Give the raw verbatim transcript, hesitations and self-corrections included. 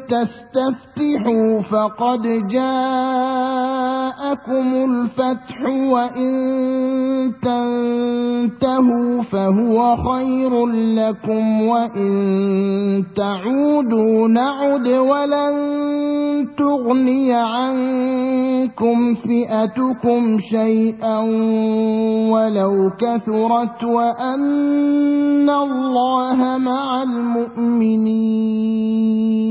تستفتحوا فقد جاءكم الفتح وإن تنتهوا فهو خير لكم وإن تعودوا نعد ولن تغني عنكم فئتكم شيئا ولو كثرت وأن الله مع المؤمنين.